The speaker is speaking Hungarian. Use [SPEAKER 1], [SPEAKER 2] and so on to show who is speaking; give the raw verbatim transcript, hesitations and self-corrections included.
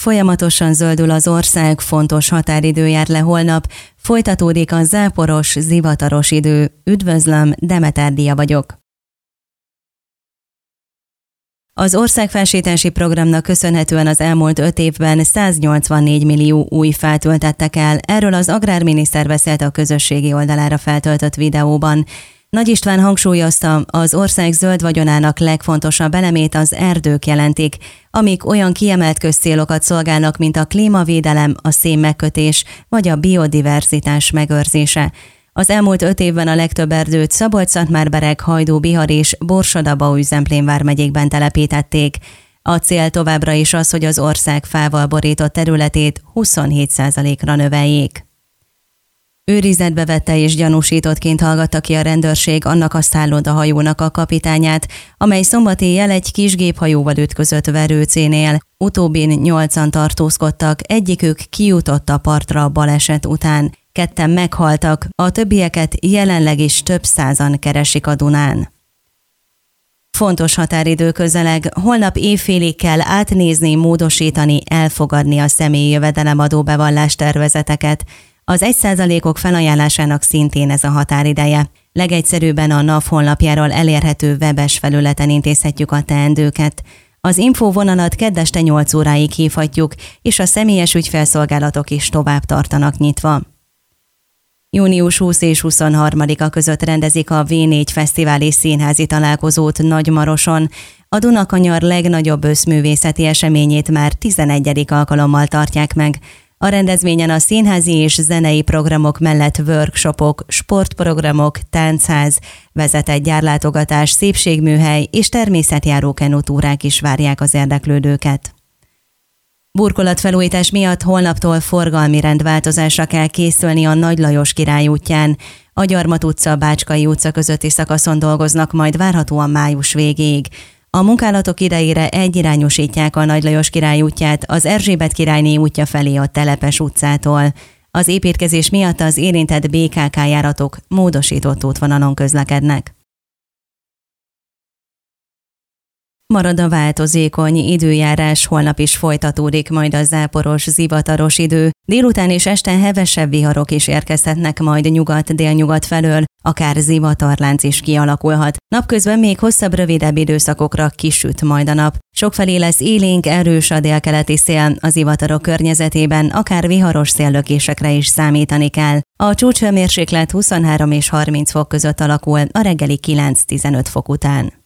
[SPEAKER 1] folyamatosan zöldül az ország, fontos határidő jár le holnap, folytatódik a záporos, zivataros idő. Üdvözlöm, Demeter Dia vagyok. Az országfásítási programnak köszönhetően az elmúlt öt évben száznyolcvannégy millió új fát ültettek el, erről az agrárminiszter beszélt a közösségi oldalára feltöltött videóban. Nagy István hangsúlyozta, az ország zöld vagyonának legfontosabb elemét az erdők jelentik, amik olyan kiemelt közcélokat szolgálnak, mint a klímavédelem, a szénmegkötés vagy a biodiverzitás megőrzése. Az elmúlt öt évben a legtöbb erdőt Szabolcs-Szatmár-Bereg, Hajdú-Bihar és Borsod-Abaúj-Zemplén vármegyékben telepítették. A cél továbbra is az, hogy az ország fával borított területét huszonhét százalékra növeljék. Őrizetbe vette és gyanúsítottként hallgatta ki a rendőrség annak a szállodahajónak a kapitányát, amely szombat éjjel egy kis géphajóval ütközött Verőcénél. Utóbbin nyolcan tartózkodtak, egyikük kijutott a partra a baleset után. Ketten meghaltak, a többieket jelenleg is több százan keresik a Dunán. Fontos határidő közeleg, holnap évfélig kell átnézni, módosítani, elfogadni a személyi jövedelemadó bevallás tervezeteket. Az egy százalékok felajánlásának szintén ez a határideje. Legegyszerűbben a NAV honlapjáról elérhető webes felületen intézhetjük a teendőket. Az infóvonalat kedd este nyolc óráig hívhatjuk, és a személyes ügyfélszolgálatok is tovább tartanak nyitva. június huszadika és huszonharmadika között rendezik a vé négy Fesztivál és Színházi Találkozót Nagymaroson. A Dunakanyar legnagyobb összművészeti eseményét már tizenegyedik alkalommal tartják meg. A rendezvényen a színházi és zenei programok mellett workshopok, sportprogramok, táncház, vezetett gyárlátogatás, szépségműhely és természetjáró kenutúrák is várják az érdeklődőket. Burkolatfelújítás miatt holnaptól forgalmi rendváltozásra kell készülni a Nagy Lajos Király útján. A Gyarmat utca, Bácskai utca közötti szakaszon dolgoznak majd várhatóan május végéig. A munkálatok idejére egyirányosítják a Nagy Lajos Király útját az Erzsébet királyné útja felé a Telepes utcától. Az építkezés miatt az érintett bé ká ká járatok módosított útvonalon közlekednek. Marad a változékony időjárás, holnap is folytatódik majd a záporos, zivataros idő. Délután és este hevesebb viharok is érkezhetnek majd nyugat-délnyugat felől, akár zivatarlánc is kialakulhat. Napközben még hosszabb, rövidebb időszakokra kisüt majd a nap. Sokfelé lesz élénk, erős a délkeleti szél, a zivatarok környezetében akár viharos széllökésekre is számítani kell. A csúcshőmérséklet huszonhárom és harminc fok között alakul a reggeli kilenc-tizenöt fok után.